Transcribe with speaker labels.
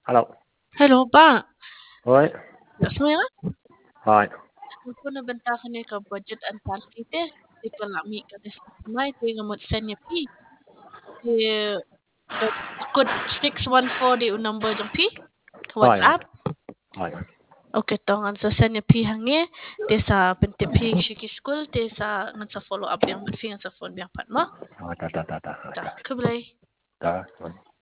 Speaker 1: Hello.
Speaker 2: Hello ba?
Speaker 1: Oi.
Speaker 2: Jasmine?
Speaker 1: Rồi.
Speaker 2: Ako nabanta ka ni ka budget and talkite. Di ka lami ka des may di nga mo senya pi. Di kod 614 di number jang pi. Ka
Speaker 1: Rồi.
Speaker 2: WhatsApp.
Speaker 1: Rồi.
Speaker 2: Okay to ngan sa senya pi hangi. Di sa pente pi shiki school. Di sa ngan sa follow up yang matfi ngan sa phone yang pat mo.
Speaker 1: Rồi. Ta ta ta ta.
Speaker 2: Ta. Kablay.
Speaker 1: Ta.